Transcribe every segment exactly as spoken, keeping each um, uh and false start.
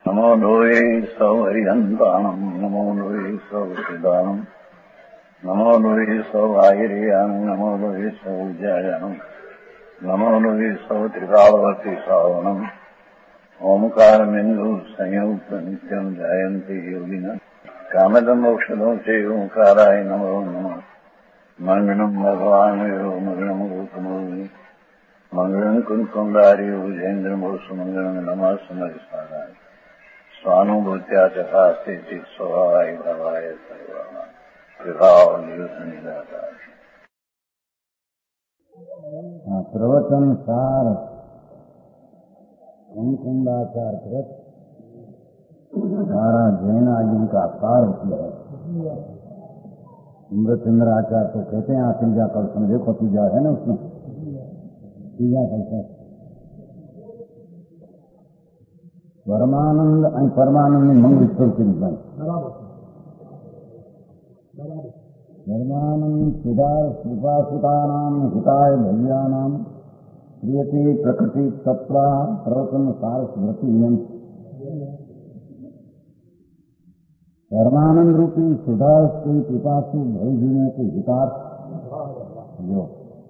नमो लोये सौहरिहन्ताणम् नमो लोये सौहृदानम् नमो लोये सौभागिर्यानम् नमो लोये सौज्यायानम् नमो लोये सौत्रिकालवर्ति सावनम् ओंकारमिन्दु संयुक्त नित्यम् जायन्ति योगिनः कामदम् मोक्षदम् च ओंकाराय नमो नमः मंगलम् भगवान् यो मंगलम् रूपमोहि मंगलम् कुंकुंडारि भुजेन्द्रमोसु मंगलम् नमः समरिसाराय स्वानुभूत्या चकास्ते स्वभावाय भावाय सर्वाणां विभावनिदाता प्रवचन सार कुंकुंडाचार कृत सारा जैन आदि का सार है। अमृतचंद्र आचार्य तो कहते हैं आप तीजा कल्पना देखो, तीजा है ना उसमें तीजा कल्पना परमानंद और परमानंद मंगल स्वर परमानंद सुधार कृपासुतानाम हिताय भव्यानाम क्रियते प्रकृति तत्वा प्रवचन सार स्मृति। परमानंद रूपी सुधार से कृपासु भयजीवों के हितार्थ जो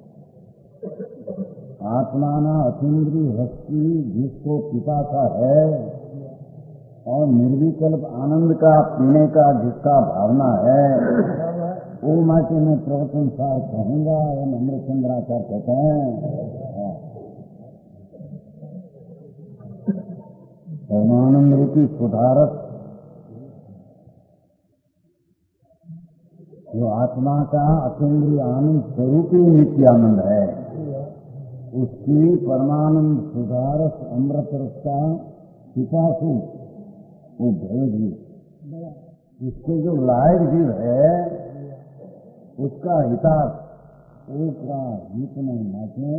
आत्माना अतीन्द्रिय हस्ती जिसको पिपासा है और निर्विकल्प आनंद का पीने का जिसका भावना है वो माटे में प्रवचन सार कहूंगा। अमृतचंद्राचार्य कहते हैं परमानंद रूपी सुधारक जो आत्मा का अतीन्द्रिय आनंद स्वरूप ही नित्यानंद है, उसकी परमानंद सुधारक अमृत रस का पिपासु वो भय जीव, इसके जो लायक जीव है उसका हितार्थ वो का हित में नाचे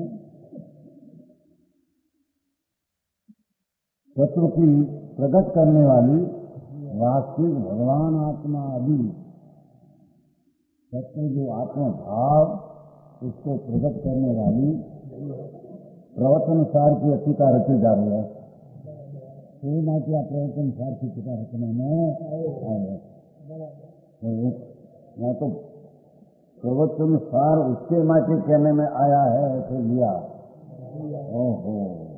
तत्व की प्रकट करने वाली वास्तविक भगवान आत्मा आदि तत्व जो आत्मा भाव उसको प्रकट करने वाली प्रवचन सार की अतिका रची जा रही है। तो मात्या प्रवचन सार की अतिका रचना में आए या तो प्रवचन सार उसके माटे कहने में आया है ऐसे लिया। ओहो,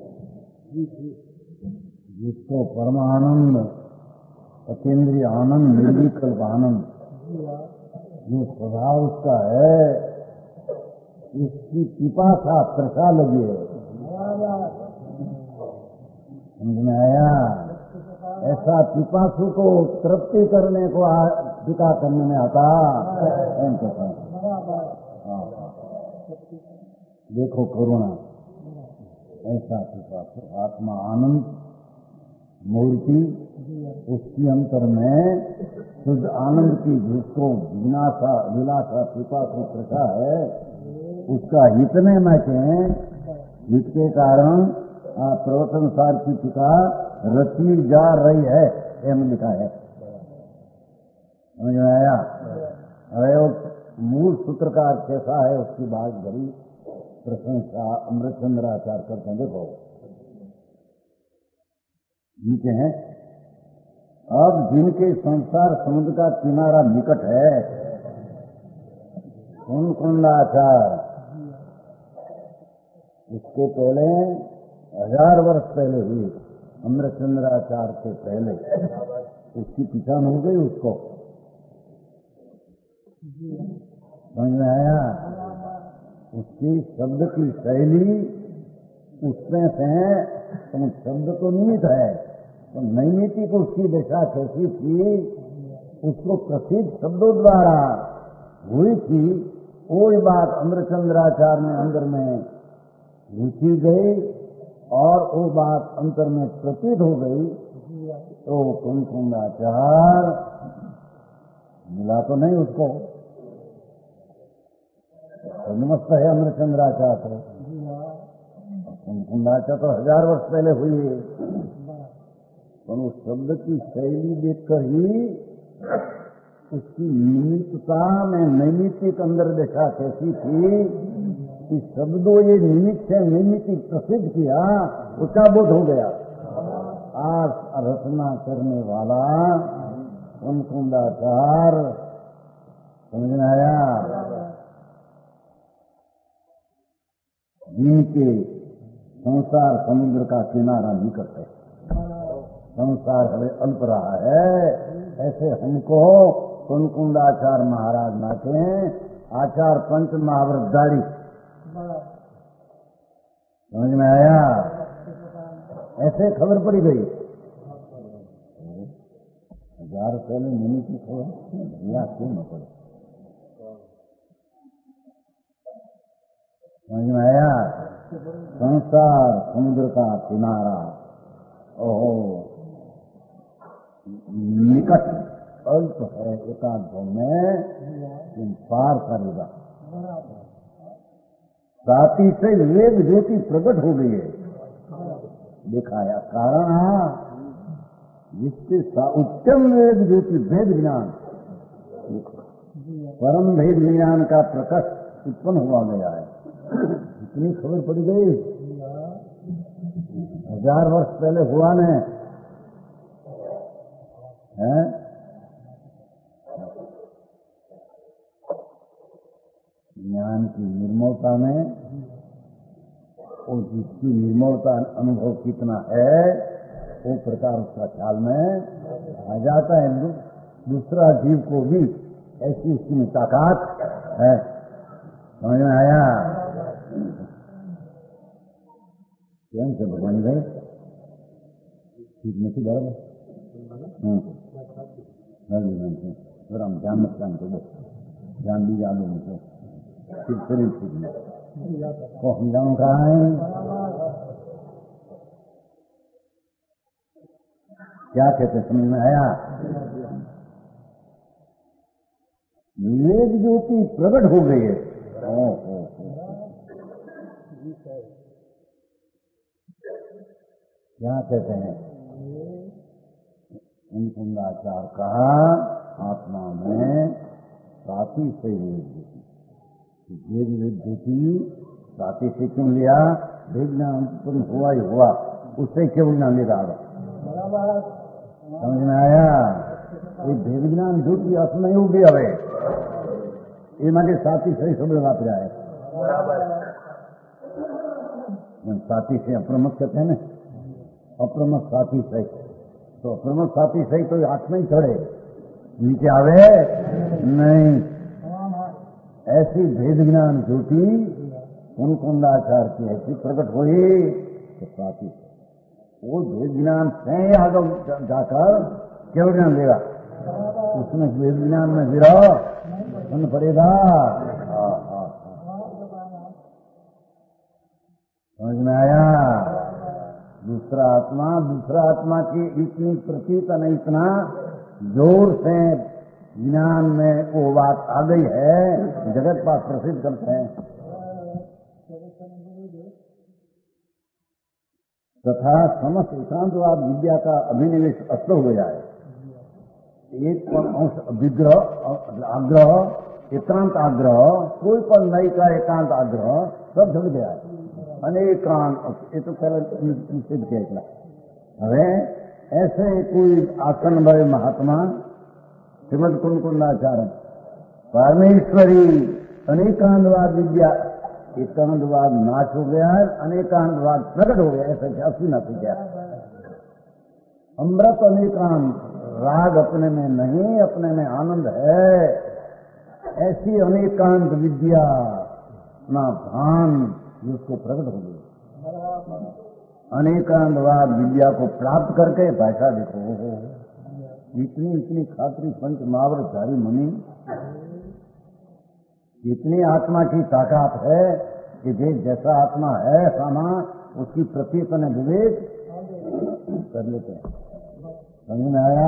जिसको परमानंद अतीन्द्रिय आनंद निर्विकल्प आनंद जो स्वभाव उसका है उसकी पिपासा तृषा लगी है। समझ में आया? ऐसा पिपासु को तृप्ति करने को पिता करने में आता एम कहता है। देखो करुणा, ऐसा पिपासु आत्मा आनंद मूर्ति उसकी अंतर में शुद्ध आनंद की जिसको विनाशा विलासा पिपासु तृषा है उसका हित में मैचे जिसके कारण प्रवचन सार की टीका रची जा रही है एम लिखा है। समझ में आया? अरे मूल सूत्रकार कैसा है उसकी बात बड़ी प्रशंसा अमृतचंद्र आचार्य करते हैं। देखो नीचे हैं, अब जिनके संसार समुद्र का किनारा निकट है कुंकुंडाचार्य उसके पहले हजार वर्ष पहले हुई अमृतचंद्राचार्य के पहले उसकी पहचान हो गई उसको। समझ में आया? उसकी शब्द की शैली उसमें से तो शब्द तो निमित है तो नैमित्तिक को उसकी दिशा कैसी थी उसको प्रसिद्ध शब्दों द्वारा हुई थी कोई बात अमृतचंद्राचार्य में अंदर में रुचि गई और वो बात अंतर में प्रतीत हो गई तो कुंकुंडाचार्य मिला तो नहीं उसको। नमस्त है अमृतचंद्राचार्य तो कुंकुंडाचार्य तो हजार वर्ष पहले हुई है पर उस शब्द की शैली देखकर ही उसकी निमित्तता में नैमित्तिक अंदर देखा कैसी थी कि शब्दों ये निमित्त से नैमित्तिक प्रसिद्ध किया उसका बोध हो गया। आस रचना करने वाला कुंकुंडाचार, समझ में आया? जिनके संसार समुद्र का किनारा नहीं करते, संसार हमें अल्प रहा है, ऐसे हमको कुंकुंडाचार महाराज नाचे आचार पंच महाव्रतधारी, समझ में आया? ऐसे खबर पड़ी गई। हजार पहले मुनि की खबर या क्यों न पड़े, समझ में आया? संसार समुद्र का किनारा, ओहो निकट अल्प है, एकाध भाव में तुम पार करेगा। साथी से वेद ज्योति प्रकट हो गई है, दिखाया कारण जिससे उत्तम वेद ज्योति भेद ज्ञान, परम भेद ज्ञान का प्रकट उत्पन्न हुआ गया है। इतनी खबर पड़ी गई, हजार वर्ष पहले हुआ ने है। ज्ञान की निर्मलता में और जिसकी निर्मलता अनुभव कितना है वो प्रकार उसका ख्याल में आ जाता है। दूसरा जीव को भी ऐसी उसकी ताकत है, समझ में आया? स्वयं से भगवान गए ठीक नहीं बराबर, थोड़ा हम ध्यान रखते हैं, ध्यान दी जादू मुझे फिर शरीर सीखने को हम जानू कहा है। क्या कहते समझ में आया? वेद ज्योति प्रकट हो गई है। ओ, ओ, ओ। क्या कहते हैं? कुंकुंडाचार कहा आत्मा में साथी से वेद वेद ज्योति साथी से क्यों लिया? विज्ञान उत्पन्न हुआ ही हुआ, उससे क्यों विज्ञान ले रहा? समझ में आया? ये भेद ज्ञान ज्योति असम नहीं उगी हवे ये माटे साथी सही सब वापरा है। साथी से अप्रमत कहते हैं ना, अप्रमत साथी सही, तो अप्रमत साथी सही तो हाथ में ही चढ़े, नीचे आवे नहीं। ऐसी भेद ज्ञान ज्योति कुंकुंडाचार की ऐसी प्रकट हुई तो साथी वो भेद ज्ञान से आगे जाकर केवल ज्ञान लेगा, उसमें वेद ज्ञान में गिरा सुन पड़ेगा। समझ में आया? दूसरा आत्मा दूसरा आत्मा की इतनी प्रतीत न इतना जोर से ज्ञान में वो बात आ गई है, जगत पास प्रसिद्ध करते हैं। तथा समस्त एकांतवाद विद्या का अभिनिवेश अस्त हो गया है। एक अंश विग्रह आग्रह, एकांत आग्रह, कोई पर नई का एकांत आग्रह सब झड़ गया है। अनेकांत ये तो पहले निषेध किया। હવે ऐसे कोई आसन भय महात्मा श्रीमद कुंकुंडाचार्य परमेश्वरी अनेकांतवाद विद्या, एकांतवाद नाश हो गया है, अनेकांतवाद प्रकट हो गया, ऐसा असी न गया। अमृत अनेकांत, राग अपने में नहीं, अपने में आनंद है, ऐसी अनेकांत विद्या अपना भान जिसको प्रकट हो गई। अनेकांतवाद विद्या को प्राप्त करके बैठा देखो, इतनी इतनी खातरी पंच महाव्रतधारी मुनि, इतनी आत्मा की ताकत है कि जे जैसा आत्मा है सामा उसकी प्रतीतन विवेक कर लेते हैं। समझ में आया?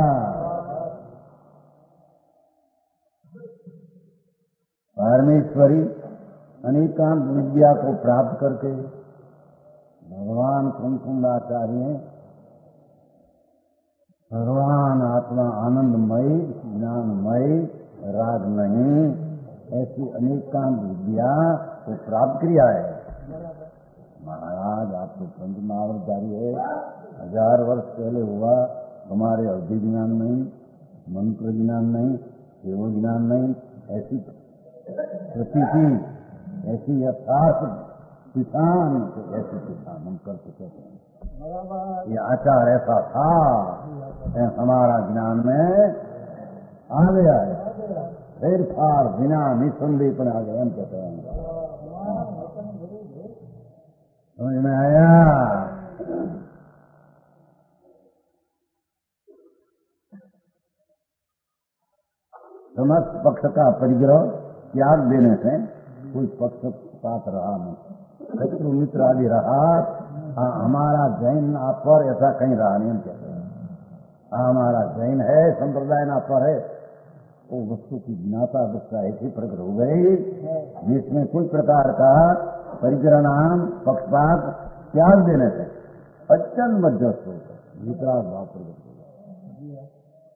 परमेश्वरी अनेकांत विद्या को प्राप्त करके भगवान कुंकुंडाचार्य भगवान आत्मा आनंदमयी ज्ञानमयी राग नहीं, ऐसी अनेकांत विद्या को प्राप्त किया है। महाराज आप तो पंच महाव्रतधारी है, हजार वर्ष पहले हुआ, हमारे अवधि ज्ञान नहीं, मंत्र ज्ञान नहीं, केवल ज्ञान नहीं, ऐसी प्रतीति, ऐसी यथार्थ किसान, ऐसी किसान हम कर सकते हैं। ये आचार ऐसा था, हमारा ज्ञान में आ गया है, फिर फार बिना निसंदेह पर आ गए हम कहते हैं। समझ में आया? समस्त पक्ष का परिग्रह त्याग देने से कोई पक्षपात रहा नहीं, शत्रु मित्र आदि रहा। हाँ, हमारा जैन आप पर ऐसा कहीं रहा नहीं हम कहते हैं। हाँ, हमारा जैन है, संप्रदाय ना पर है, वो वस्तु की ज्ञाता दृष्टा ऐसी प्रकट हो गई जिसमें कोई प्रकार का परिग्रह नाम पक्षपात त्याग देने से अत्यंत मध्यस्थ होकर वितराग भाव प्रकट हो गया।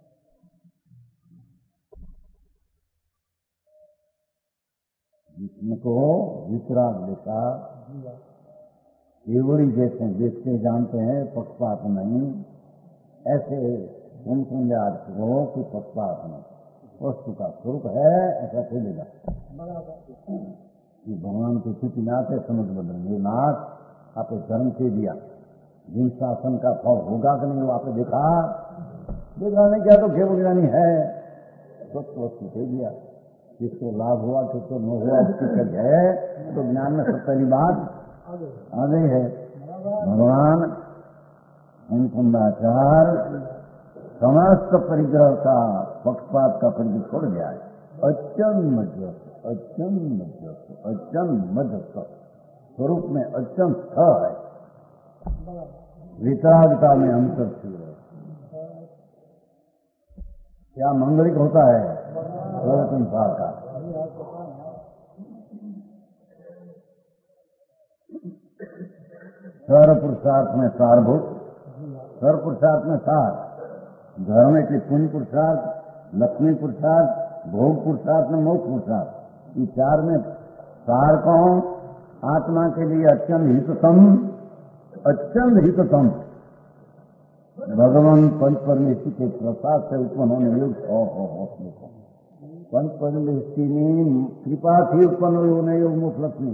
जिसको वितराग देखा, केवड़ी जैसे देखते जानते हैं, पक्षपात नहीं, ऐसे उन संज्ञात को कि पक्षपात नहीं, वस्तु का स्वरूप है ऐसा चलेगा कि भगवान के कुछ नाते समझ बदलेंगे। नाथ आपने धर्म के दिया, जिन शासन का फल होगा कि नहीं वो आपने देखा, देखा नहीं क्या तो केवल ज्ञानी है, स्वच्छ वस्तु दे दिया, किसको लाभ हुआ किसको न हुआ उसकी कल है, तो ज्ञान में सब पहली बात आ गई है। भगवान अनुकुंदाचार समस्त परिग्रह का पक्षपात का परिग्रह छोड़ गया है, अत्यंत मध्यस्थ, अत्यंत मध्यस्थ, अत्यंत मध्यस्थ स्वरूप में अत्यंत स्थ है, वितरागता में अंतर है। क्या मंगलिक होता है संसार का, सर्व पुरुषार्थ में सारभूत, सर्व पुरुषार्थ में सार, धर्म के पुण्य पुरुषार्थ, लक्ष्मी पुरुषार्थ, भोग पुरुषार्थ में मोक्ष पुरुषार्थ, ये चार में सार कौन? आत्मा के लिए अत्यंत हिततम, अत्यंत हिततम भगवान पंच परमेश्वर के प्रसाद से उत्पन्न होने योग हो हो हो पंच परमेश्वर ની કૃપાથી ઉત્પન્ન હોને योग મોક્ષ લક્ષ્મી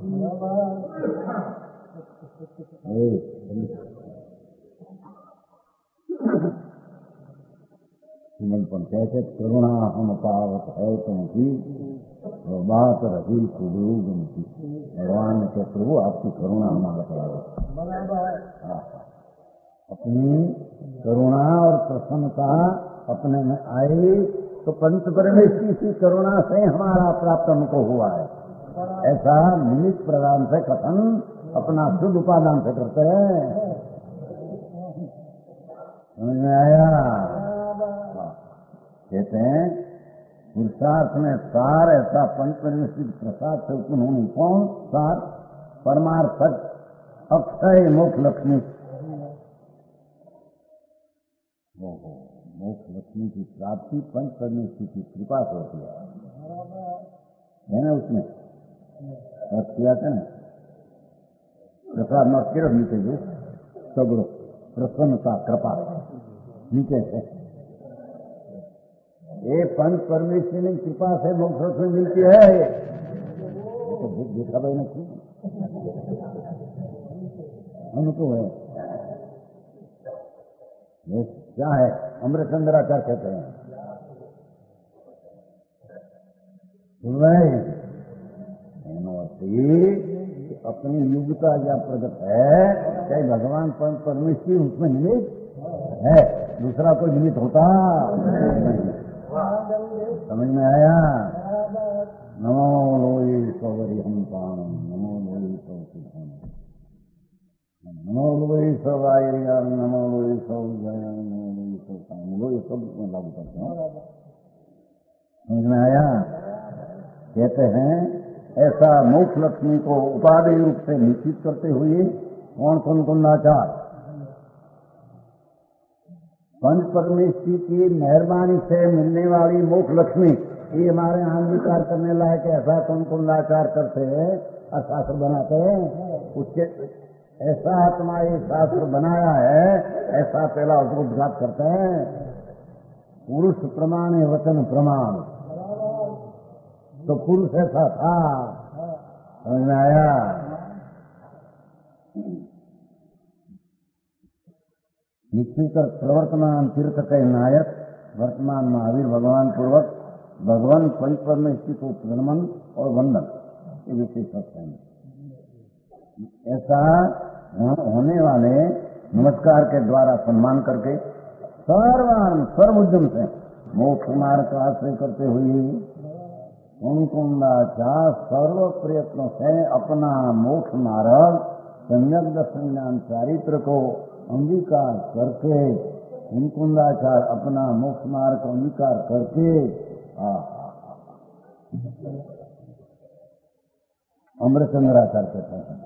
પણ કહે છે કરુણા હમ પાવત है तुमकी बात रही सुदूर गमती। भगवान ने कहा प्रभु आपकी करुणा हमारा पावत, अपनी करुणा और प्रसन्नता अपने में आई तो पंच परमेश्वर की करुणा से हमारा प्राप्त हमको हुआ है, ऐसा निमित्त प्रदान से कथन अपना शुद्ध उपादान से करते हैं। समझ में आया? कहते हैं पुरुषार्थ में सार ऐसा पंच परमेश्वर प्रसाद से उत्पन्न होने कौन सार? परमार्थ अक्षय मोक्ष लक्ष्मी। मोक्ष लक्ष्मी की प्राप्ति पंच परमेश्वर की कृपा से होती है ना, उसमें अर्थ किया था ना, प्रसाद मत के नीचे जो सगुण प्रसन्नता कृपा नीचे से ये पंच परमेश्वर की कृपा से मोक्ष लक्ष्मी मिलती है। ये तो भूख देखा भाई नहीं हमको है, ये क्या है? अमृतचंद्राचार्य कहते हैं अपनी युगता या प्रगट है, चाहे भगवान पंच परमेश्वर उसमें निमित्त है, दूसरा कोई निमित्त होता नहीं। समझ में आया? नमो लोई सौवरी हम पाणम, नमो लोई सौ सिद्धान, नमो लोई सवायरिया, नमो लोई सौ जया, नमो लोई सौ काम, लोई सब में लागू करते हैं। समझ में आया? कहते हैं ऐसा मोक्ष लक्ष्मी को उपादेय रूप से निश्चित करते हुए कौन कौन कुंदाचार पंच परमेश्वर की मेहरबानी से मिलने वाली मोक्ष लक्ष्मी, ये हमारे यहाँ अंगीकार करने लायक ऐसा कौन कुंदाचार करते हैं और शास्त्र बनाते हैं, उसके ऐसा आत्मा ये शास्त्र बनाया है, ऐसा पहला उसको उद्घात करते हैं। पुरुष प्रमाण है वचन प्रमाण, तो पुरुष ऐसा था, समझ में आया। निश्चिकर प्रवर्तमान तीर्थ के नायक वर्तमान महावीर भगवान पूर्वक भगवान परिपर में स्थित हो प्रणमन और वंदन, ये विशेष है। ऐसा होने वाले नमस्कार के द्वारा सम्मान करके सर्वान सर्व उद्यम से मोक्ष मार्ग का आश्रय करते हुए कुंकुंदाचार सर्व प्रयत्नों से अपना मोक्ष मार्ग सम्यक दर्शन ज्ञान चारित्र को अंगीकार करके, कुंकुंदाचार अपना मोक्ष मार्ग को अंगीकार करके अमृतचंद्राचार कहते हैं,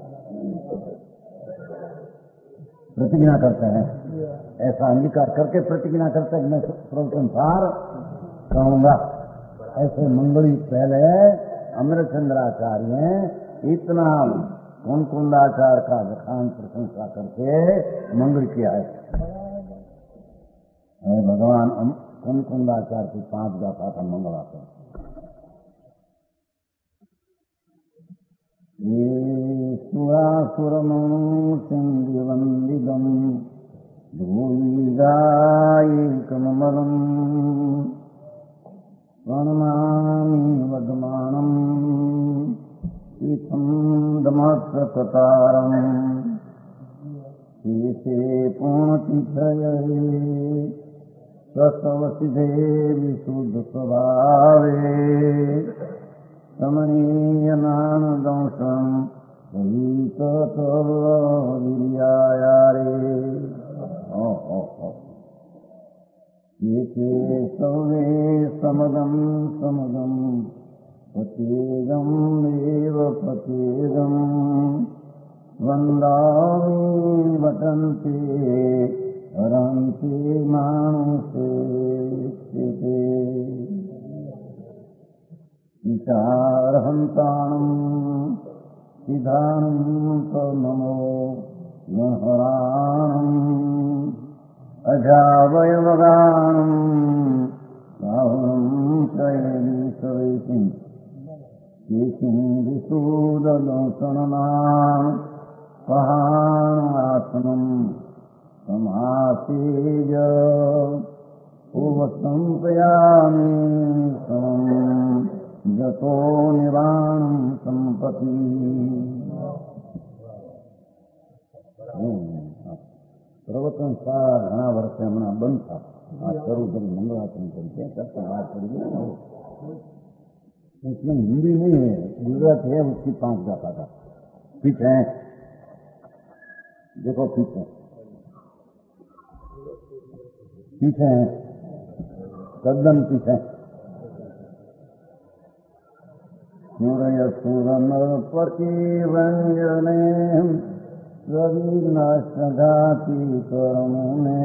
प्रतिज्ञा करते हैं। ऐसा अंगीकार करके प्रतिज्ञा करते हैं, मैं सर्वसंसार कहूंगा। ऐसे मंगली पहले अमृतचंद्राचार्य इतना कुंकुंदाचार का विखान प्रशंसा करके मंगल किया है। भगवान कुंकुंदाचार की पांच गाथा का मंगल आते हैं। ये सुरासुरमूर्तिं दिवंदिदं भूयिगायैकममलम् प्रणमामि वदमानम् इत्थं दमत्रकतारम् शेषे पूर्णतिथये स्वस्वसिधे विशुद्धस्वभावे समनीयनानदंशम् वीर्यायारे एके सर्वे समदं समदं पतेगं देव पतेगं वन्दामि वटन्ते हरन्ति मानुषे विचारहन्ताणं सिद्धानं नमो महराणम् अजावयवगानं राहुलं त्रयीशवेशं केशिं विशूदलोचननां पहाणासनं समासेय उपसंपयामि समम् जतो निवाणं संपत्ति। प्रवचन सारा घना वर्ष हमारा बंद था, आज करो जब मंगलाचरण करते हैं तब तो बात करेंगे। इसमें हिंदी नहीं है, गुजरात है, उसकी पांच गाथा था। पीछे देखो, पीछे पीछे कदम पीछे सूर्य सुरनपति व्यंजने रविनाशघाती कर्मुने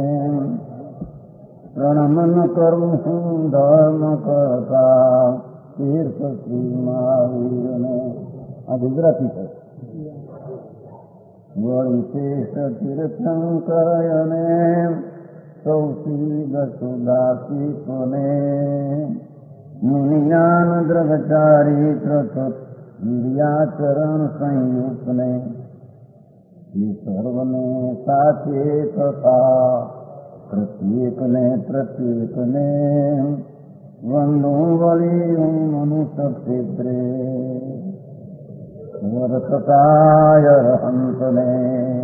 प्रणमन कर्म धर्म करता तीर्थ श्री महावीर ने। आ गुजराती है। विशेष तीर्थंकरयने सौशील सुदासी कोने मुनियान द्रगचारित्र वीर्याचरण संयुक्त ने सर्वने साचे तथा प्रत्येक ने प्रत्येक ने वंदो बलि मनुष्य क्षेत्रे वर्तताय हंत ने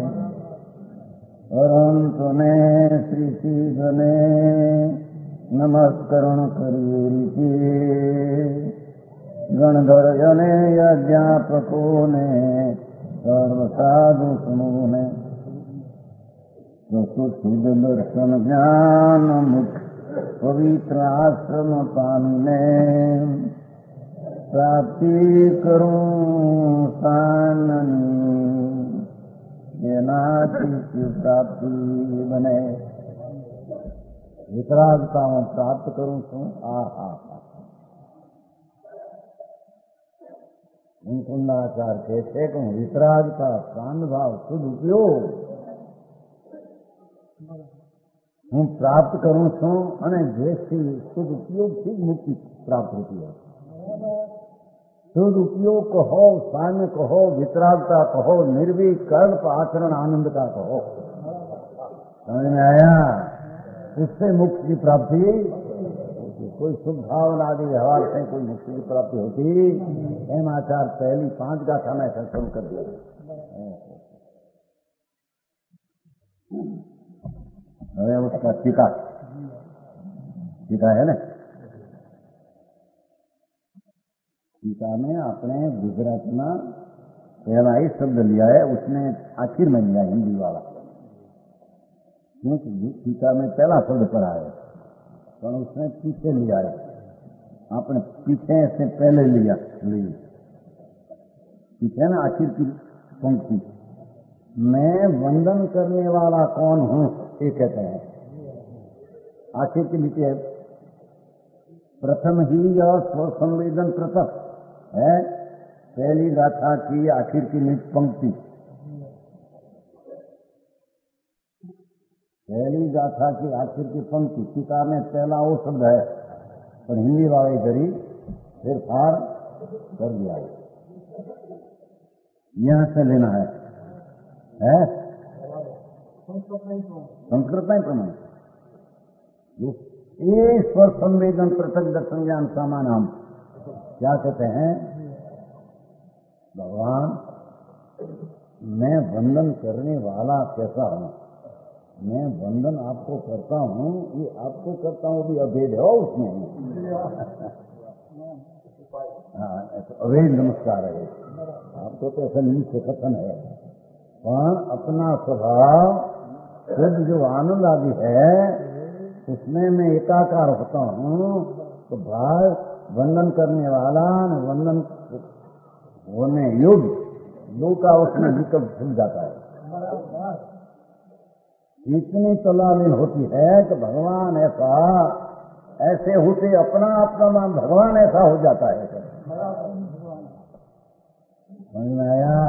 अरंत ने श्री शिव ने नमस्करण करिए रीति गणधर्यने यज्ञापको ने सर्व साधु समूह ने शुद्ध दर्शन ज्ञान मुख पवित्र आश्रम पाने प्राप्ति करूं साननी ये नाची की प्राप्ति बने वितरागता मैं प्राप्त करूं छू। आ हा मुकुंदाचार्य कहते कि वितराग का प्राण भाव शुद्ध उपयोग હું પ્રાપ્ત કરું છું અને જેથી શુદ્ધ ઉપયોગથી જ મુક્તિ પ્રાપ્ત હોતી है। शुद्ध उपयोग कहो, साम्य कहो, वितरागता कहो, निर्विकल्प आचरण आनंद का कहो, समझ में आया? उससे मुक्ति की प्राप्ति होती। कोई शुभ भावना आदि व्यवहार से कोई मुक्ति की प्राप्ति होती। एम आचार पहली पांच गाथा में ऐसा शुरू कर दिया। હવે उसका टीका टीका है ना, टीका में आपने गुजरात में पहला ही शब्द लिया है, उसने आखिर में लिया हिंदी वाला, क्योंकि टीका में पहला शब्द पढ़ा है पर उसने पीछे लिया है, आपने पीछे से पहले लिया ली पीछे ना आखिर की पंक्ति, मैं वंदन करने वाला कौन हूं ये कहते हैं। आखिर के नीचे प्रथम ही और स्व संवेदन प्रथम है, पहली गाथा की आखिर की नीचे पंक्ति, पहली गाथा की आखिर की पंक्ति टीका में पहला वो शब्द है पर हिंदी वाले करी फिर फार कर दिया है, यहां से लेना है, है? संस्कृत में प्रमाण ये स्वर संवेदन पृथक दर्शन ज्ञान सामान हम क्या कहते हैं? भगवान मैं वंदन करने वाला कैसा हूं, मैं वंदन आपको करता हूं, ये आपको करता हूं भी अभेद है उसमें। हाँ अभेद नमस्कार है, आपको तो ऐसा नीचे कथन है, पर अपना स्वभाव शुद्ध जो आनंद आदि है उसमें मैं एकाकार होता हूँ, तो भाई वंदन करने वाला न वंदन होने योग्य दो का उसमें विकल्प खुल जाता है। इतनी तलालीन होती है कि भगवान ऐसा ऐसे होते अपना अपना नाम भगवान ऐसा हो जाता है। समझ में आया?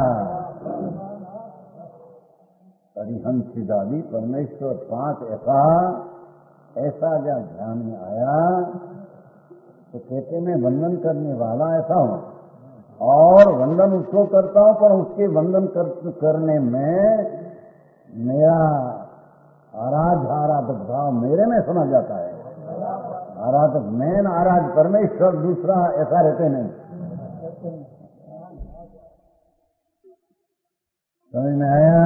हरिहंसिदादी परमेश्वर पांच ऐसा ऐसा जब ध्यान में आया तो कहते मैं वंदन करने वाला ऐसा हूं, और वंदन उसको करता हूं पर उसके वंदन कर, करने में मेरा आराध आराधक भाव मेरे में समझ जाता है। आराधक मैं न आराध परमेश्वर दूसरा ऐसा रहते नहीं। समझ में आया?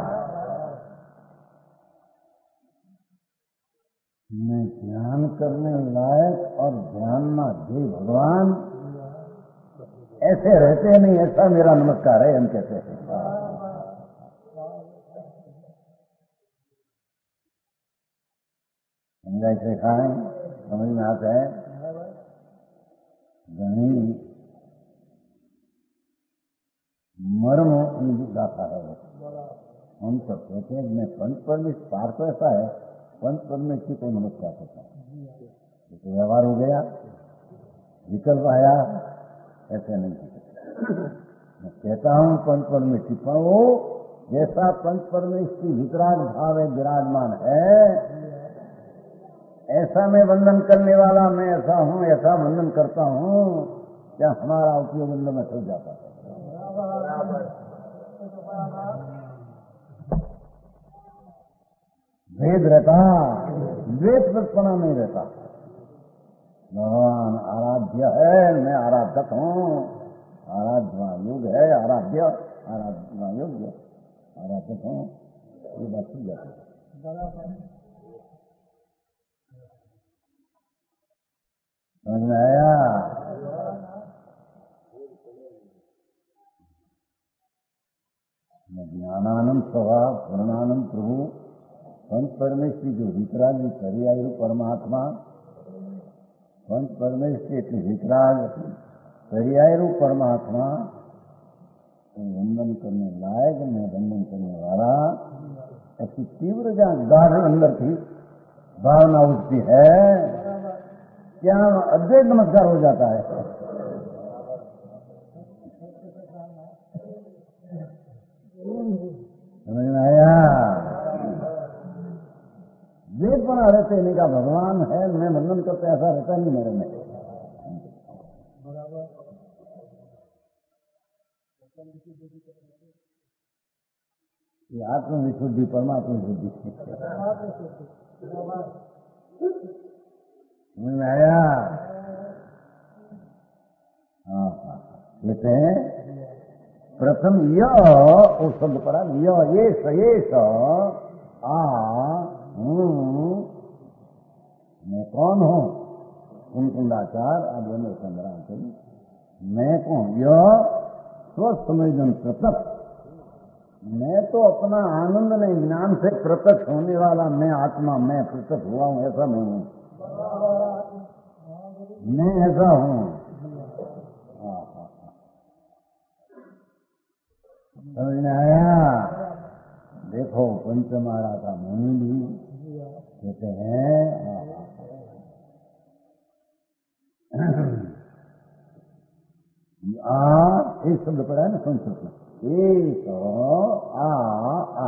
मैं ध्यान करने लायक और ध्यान में जे भगवान ऐसे रहते नहीं, ऐसा मेरा नमस्कार है। हम कहते हैं समझा इसे खाएं, समझ में आता है। घनी मर्म उनकी गाथा है। हम सब कहते हैं मैं पंच परमेश्वर पार तो ऐसा है, पंच परमेश्वर को नमस्कार करता है, तो व्यवहार हो गया, विकल्प आया, ऐसे नहीं सकते। मैं कहता हूं पंच परमेश्वर, पर वो जैसा पंच परमेश्वर वितराग भाव है विराजमान है, ऐसा मैं वंदन करने वाला मैं ऐसा हूं, ऐसा वंदन करता हूं, क्या हमारा उपयोग अंदर में चल जाता है। भेद रहता, द्वेष वृत्पना नहीं रहता। भगवान आराध्य है, मैं आराधक हूं, आराधना योग्य है, आराध्य आराधना योग्य आराधक हूं, ये बात ठीक है। समझ में आया? ज्ञानानंद स्वभाव पूर्णानंद प्रभु पंच परमेश्वर जो वितराग पर्यायु परमात्मा, पंच परमेश्वर के वितराग पर्यायु परमात्मा वंदन करने लायक, मैं वंदन करने वाला, ऐसी तीव्र जहां गाढ़ अंदर की भावना उठती है, क्या अद्वैत नमस्कार हो जाता है। अस्थिपना रहते नहीं का भगवान है, मैं वंदन करते ऐसा रहता नहीं मेरे में। ये आत्म विशुद्धि परमात्मा विशुद्धि समझ में आया? हाँ हाँ, कहते हैं प्रथम यह वो शब्द पड़ा, यह ये सयेश आ हूँ, मैं कौन हूँ? कुंकुंडाचार आद्य चंद्रांत, मैं कौन? यह स्वसमयजन प्रत्यक्ष, मैं तो अपना आनंद नहीं ज्ञान से प्रत्यक्ष होने वाला मैं आत्मा, मैं प्रत्यक्ष हुआ हूँ ऐसा नहीं हूँ, मैं ऐसा हूँ। समझ में आया? देखो पंचमारा का मुनि भी कहते हैं आ, एक शब्द पड़ा है ना संस्कृत में, एक आ आ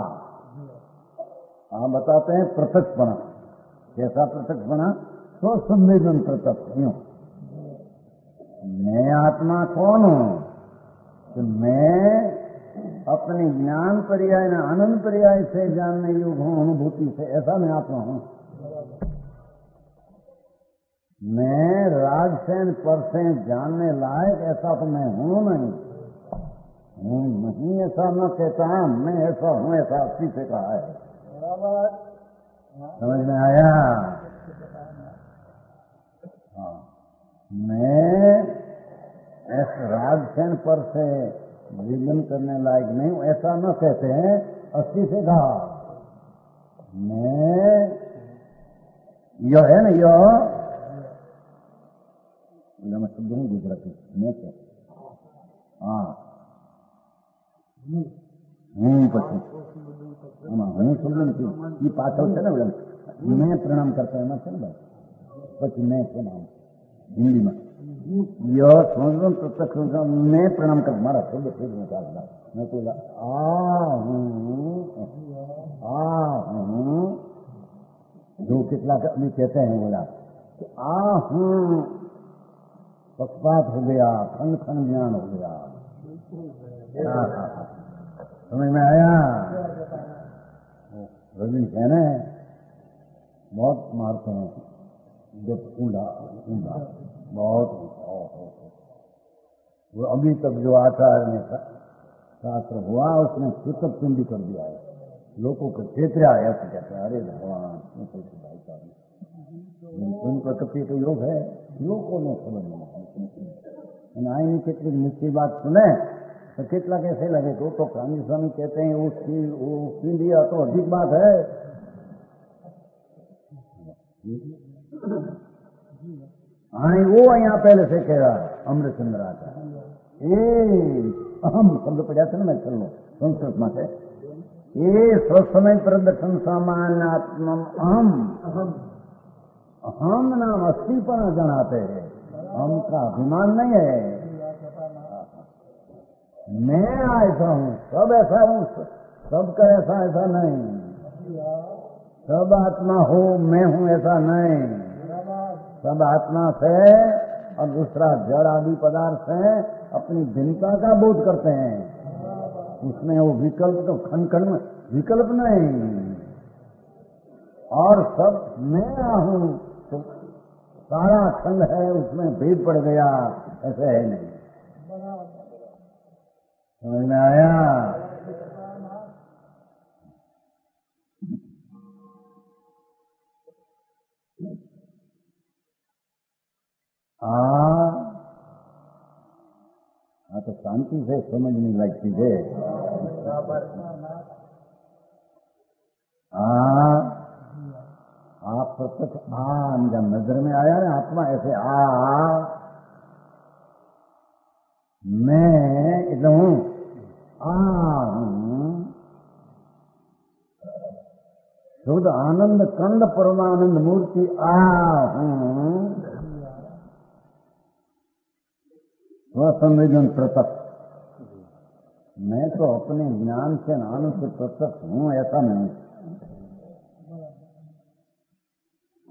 आ बताते हैं प्रत्यक्षपना। कैसा प्रत्यक्षपना? तो संवेदन प्रत्यक्ष। यूं मैं आत्मा कौन हूँ? तो मैं अपने ज्ञान पर्याय न आनंद पर्याय से जानने योग्य हूँ, अनुभूति से, ऐसा मैं आत्मा हूँ। मैं राग से पर से जानने लायक ऐसा तो मैं हूँ नहीं, हूँ नहीं ऐसा न कहता, मैं ऐसा हूँ ऐसा अस्सी से कहा है। समझ में आया? हाँ, मैं ऐसा राग से पर से विजन करने लायक नहीं हूँ ऐसा न कहते हैं, अस्सी से कहा। मैं यह है ना, यह मैं शब्द नहीं गुजराती मैं क्या हाँ हूँ પછી હું શબ્દ નથી, એ પાછળ છે ને મેં પ્રણામ કરતા એમાં છે ને ભાઈ, પછી મેં છે ને हिंदीમાં यह समझ प्रत्यक्ष मैं प्रणाम कर मारा शब्द फिर निकालना मैं तो आ हूँ आ हूँ जो कितना भी कहते हैं बोला आ हूँ, पक्षपात हो गया, खंड खंड ज्ञान हो गया। समझ में आया? रजनी कहने बहुत मारते हैं जब ऊंधा ऊंधा बहुत वो अभी तक जो आचार्य ने शास्त्र हुआ उसने चित्त चुंडी कर दिया है, लोगों को क्षेत्रा है ऐसे कहते हैं। अरे भगवान भाई साहब प्रकृति का योग है, लोगों ने समझ में आई कितनी निश्चित बात सुने तो कितना कैसे लगे तो, तो गांधी स्वामी कहते हैं उसकी वो सुन लिया तो अधिक बात है। हाँ वो यहाँ पहले से कह रहा अमृतचंद्र आचार्य ए अहम शब्द पढ़ा था ना, मैं चल लो संस्कृत में से ये स्वसमय प्रदर्शन सामान्यात्म अहम अहम नाम अस्थिपना जनाते हैं, हम का अभिमान नहीं है। मैं ऐसा हूँ, सब ऐसा हूँ, सबका ऐसा ऐसा नहीं, सब आत्मा हो मैं हूँ ऐसा नहीं, सब आत्मा से और दूसरा जड़ आदि पदार्थ से अपनी भिन्नता का बोध करते हैं, उसमें वो विकल्प तो खंड खंड में विकल्प नहीं, और सब मैं हूँ तो सारा खंड है उसमें भेद पड़ गया, ऐसे है नहीं। समझ में आया? हाँ हाँ तो शांति से समझने लायक चीज है। हाँ आप प्रत्यक्ष आ जब नजर में आया ना आत्मा ऐसे आ मैं एकदम हूँ आ हूँ शुद्ध आनंद कंद परमानंद मूर्ति आ हूँ स्वसंवेदन प्रत्यक्ष, मैं तो अपने ज्ञान से आनंद से प्रत्यक्ष हूँ ऐसा नहीं।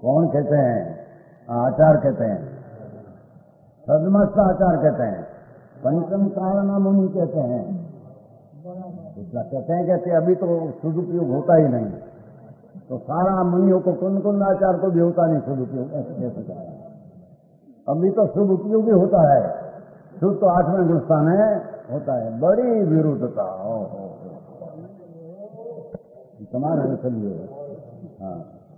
कौन कहते हैं? आचार कहते हैं, सदमस्त आचार कहते हैं, पंचम कारणा मुनि कहते हैं। कहते हैं कहते अभी तो सदुपयोग होता ही नहीं, तो सारा मुनियों को कुंद कुंद आचार को भी होता नहीं सदुपयोग, ऐसे कैसे कह रहे हैं? अभी तो शुभ उपयोग ही होता है, शुभ तो आठवें गुस्तान है होता है। बड़ी विरुद्धता हो हो तुम्हारे चलिए। हाँ,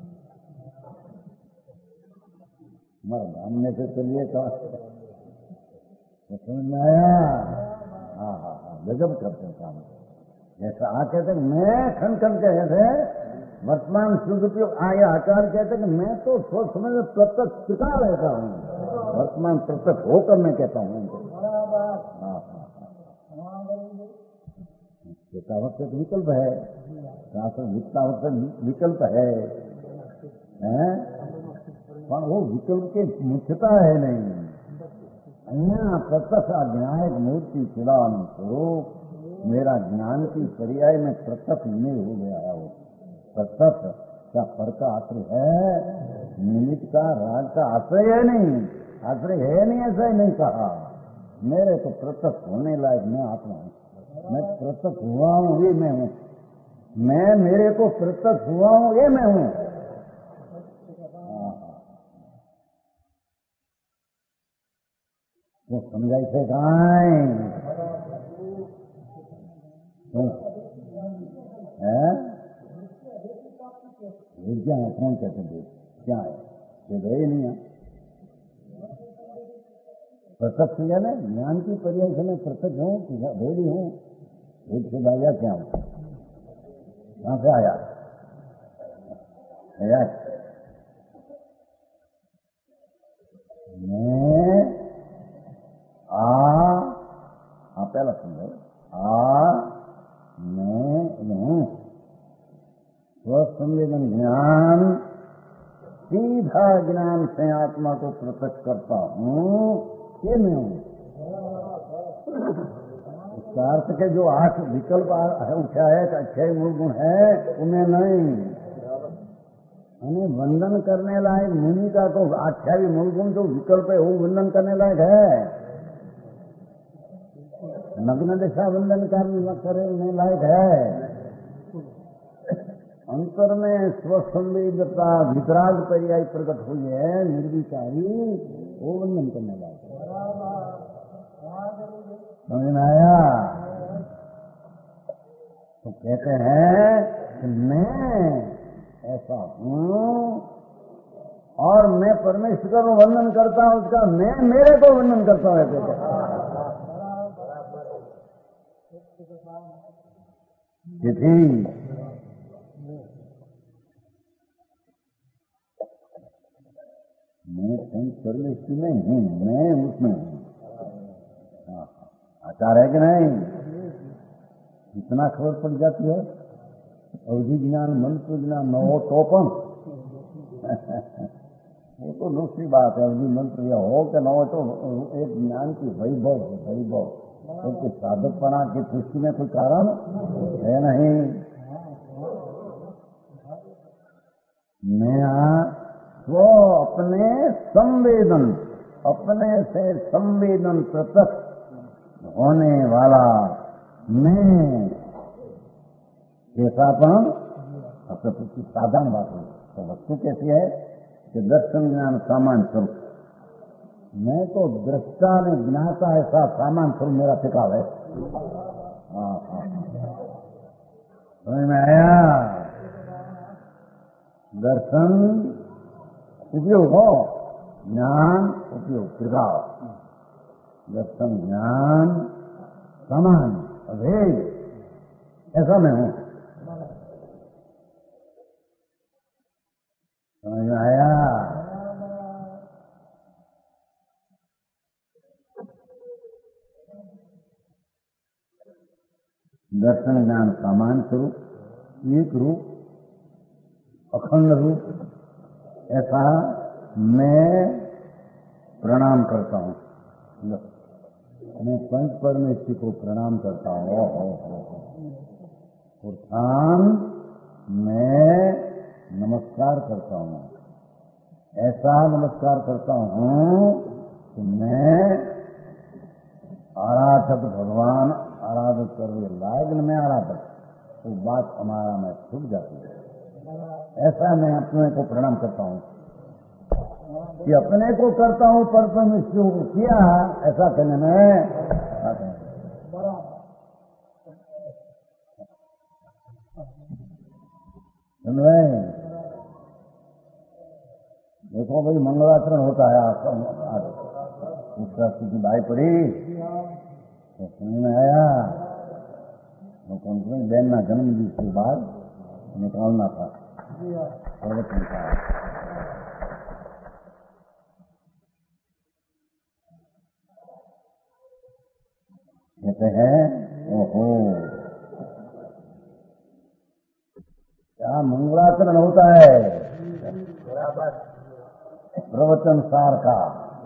हमारा मानने से चलिए तो समझ में आया। हाँ हाँ हाँ, गजब करते हैं काम। जैसा आ कहते मैं खन खन कहते वर्तमान शुद्ध उपयोग आया आचार कहते कि मैं तो सोच समझ में प्रत्यक्ष टिका रहता हूँ, वर्तमान प्रत्यक्ष होकर मैं कहता हूँ। हाँ हाँ हाँ, विकल्प है, विकल्प है, हैं? पर वो विकल्प की मुख्यता है नहीं। अन्य प्रत्यक्ष अज्ञायक मूर्ति चिदान स्वरूप मेरा ज्ञान की पर्याय में प्रत्यक्ष नहीं हो गया है। वो प्रत्यक्ष का फर का आश्रय है, निमित्त का राग का आश्रय है नहीं, आश्रय है नहीं, ऐसा ही नहीं कहा। मेरे तो प्रत्यक्ष होने लायक मैं आत्मा हूँ, मैं प्रत्यक्ष हुआ हूँ ये मैं हूँ, मैं मेरे को प्रत्यक्ष हुआ हूँ ये मैं हूँ। वो समझाई थे गाय है विज्ञान है, कौन कहते हैं क्या है? ये गए नहीं है प्रत्यक्ष है ना, ज्ञान की पर्याय से मैं प्रत्यक्ष हूँ, भेदी हूँ, भेद से आया क्या हूँ, कहां से आया आया मैं आ आ पहला समझो आ मैं हूँ। स्वसंवेदन ज्ञान सीधा ज्ञान से आत्मा को प्रत्यक्ष करता हूँ, ये मैं हूँ। इसका अर्थ के जो आठ विकल्प उठा है, छह मूल गुण है, उन्हें नहीं। हमें वंदन करने लायक मुनि का तो अठावी मूल गुण जो विकल्प है वो वंदन करने लायक है। नग्न दिशा वंदन करने लायक है। अंतर में स्वसंवेदता वितराग पर्याय प्रकट हुई है, निर्विकारी, वो वंदन करने लायक है। समझ में आया? तो कहते हैं कि मैं ऐसा हूँ और मैं परमेश्वर को वंदन करता हूँ, उसका मैं मेरे को वंदन करता हूँ। ऐसे तिथि मैं परमेश्वर में हूँ, मैं उसमें हूँ। आचार है कि नहीं? इतना खबर पड़ जाती है। अवधि ज्ञान मंत्र ज्ञान न हो तो पण वो तो दूसरी बात है। अवधि मंत्र यह हो कि न हो तो एक ज्ञान की वैभव है, वैभव उसके साधकपना की पुष्टि में कोई कारण है नहीं। मैं वो अपने संवेदन, अपने से संवेदन प्रत्यक्ष होने वाला मैं कैसापन अपने पुष्टि साधारण बात है। तो वस्तु कैसी है कि दर्शन ज्ञान सामान्य स्वरूप, मैं तो दृष्टा ने ज्ञाता ऐसा सामान्य स्वरूप मेरा टिकाव है। हाँ हाँ समझ में आया? दर्शन उपयोग हो, ज्ञान उपयोग टिकाव, दर्शन ज्ञान समान अभेद, ऐसा मैं हूं। समझ में आया? दर्शन ज्ञान समान स्वरूप, एक रूप, अखंड रूप, ऐसा मैं प्रणाम करता हूं। मैं पंच परमेश्वर को प्रणाम करता हूं। उत्थान मैं नमस्कार करता हूं। ऐसा नमस्कार करता हूं कि मैं आराधक भगवान आराधक कर लायक मैं आराधक, तो बात हमारा में छूट जाती है। ऐसा मैं अपने को प्रणाम करता हूं कि अपने को करता हूं पर परमेश्वर को किया, ऐसा कहने में सुन रहे हैं। देखो भाई मंगलाचरण होता है, आज की बाई पड़ी तो सुनने में आया तो कौन सी बहन ना जन्म दिन के बाद निकालना था प्रवचन का। कहते हैं ओहो क्या मंगलाचरण होता है, प्रवचन सार का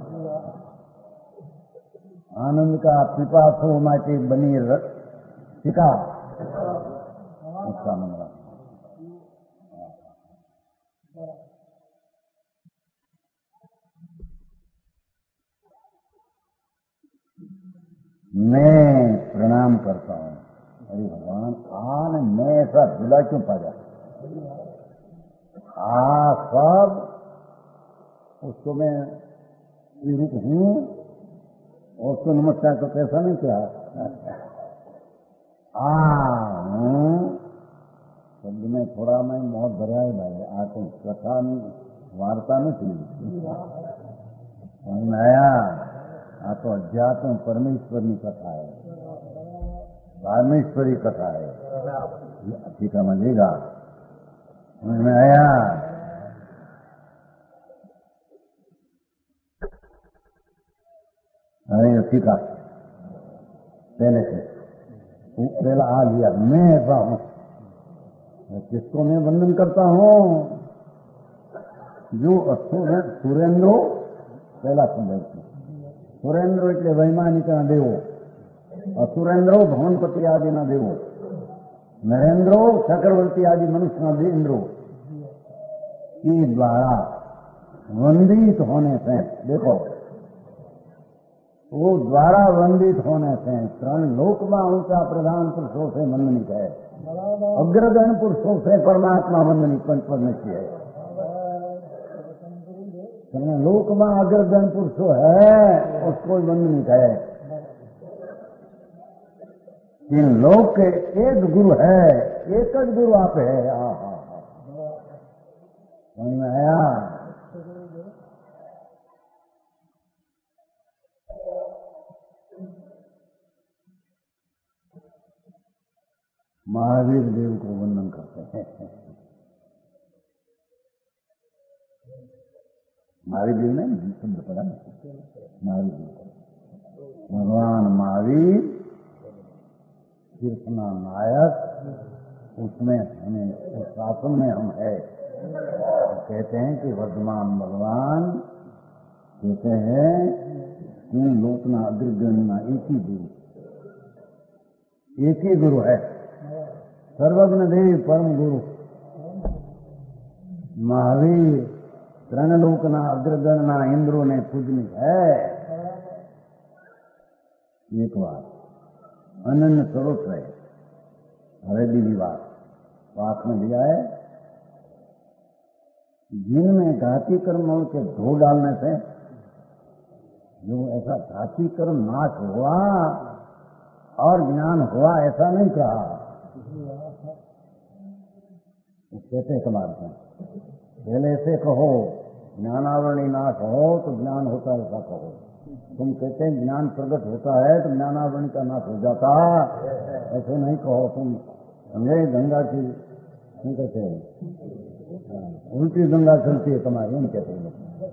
आनंद का पिपासु माटी बनी टीका उसका मंगला। मैं प्रणाम करता हूं। अरे भगवान आन मैं ऐसा भूला क्यों पा जाता? आ सब उसको मैं रूप हूं और उसको नमस्कार तो कैसा नहीं किया। आ हूं शब्द में थोड़ा मैं बहुत भरा है भाई, आ तो कथा वार्ता नहीं थी आया, आ तो अध्यात्म परमेश्वरी कथा है, परमेश्वरी कथा है। ठीक है समझेगा, समझ में आया। अरे ठीक है पहले से पहला आ लिया मैं ऐसा हूं, किसको मैं वंदन करता हूं? जो असुर है सुरेंद्रो पहला संदर्भ सुरेंद्रो એટલે વૈમાનિકના દેવો, અસુરેન્દ્રો ભવનપતિ આદિના દેવો, નરેન્દ્રો ચક્રવર્તી આદि मनुष्य दे इंद्रो के द्वारा वंदित होने से, देखो वो द्वारा वंदित होने से त्रण लोक में ऊंचा प्रधान पुरुषों से वंदनित है, अग्रगण पुरुषों से परमात्मा वंदनित पंचपद निश्चय है। लोक में अग्रगण पुरुषों है उसको वंदनित है, इन लोक के एक गुरु है, एक ज गुरु आप है। हा हा हा समझ में आया। महावीर देव को वंदन करते हैं। महावीर देव ने शब्द पढ़ा, महावीर देव भगवान महावीर कीर्तना नायक, उसमें हमें उस शासन में हम है। कहते हैं कि वर्तमान भगवान कहते हैं तीन लोकना अग्रगणना एक ही गुरु, एक ही गुरु है, सर्वज्ञ देव परम गुरु महावीर त्रण लोकना अग्रगणना इंद्रों ने पूजनी है। एक बात अनन्य स्वरूप है। हरे दीदी बात बात में लिया है, जिनमें घाती कर्म के धो डालने से जो ऐसा घाती कर्म नाश हुआ और ज्ञान हुआ, ऐसा नहीं कहा। कहते कमाल हैं, पहले से कहो ज्ञानावरणी नाश हो तो ज्ञान होता है, ऐसा कहो। तुम कहते हैं ज्ञान प्रकट होता है तो ज्ञानावरणी का नाश हो जाता, ऐसे नहीं कहो। तुम समझे गंगा की नहीं कहते हैं उल्टी गंगा चलती है तुम्हारी, नहीं कहते हैं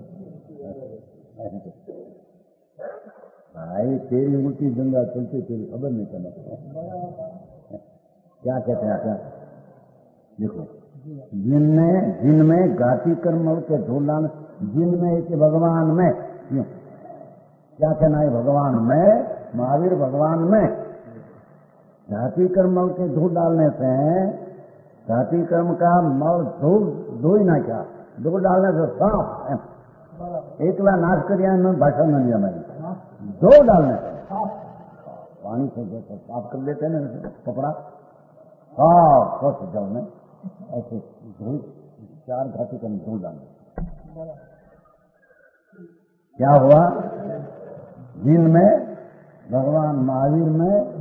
भाई तेरी उल्टी गंगा चलती, तेरी खबर नहीं करना क्या कहते हैं। क्या देखो जिनमें जिनमें घाती कर्म के ढूंढान, जिनमें एक भगवान में, क्यों क्या कहना है भगवान में, महावीर भगवान में घाती कर्म के धो डालने से, घाती कर्म का मल धो धो ही ना क्या दो डालने से साफ एकला नाश करिया भाषा न लिया मैंने दो डालने से पानी से जैसे साफ कर लेते हैं ना कपड़ा साफ स्वच्छ जल में ऐसे धोई चार घाटी का धो डालने क्या हुआ दिन में भगवान महावीर में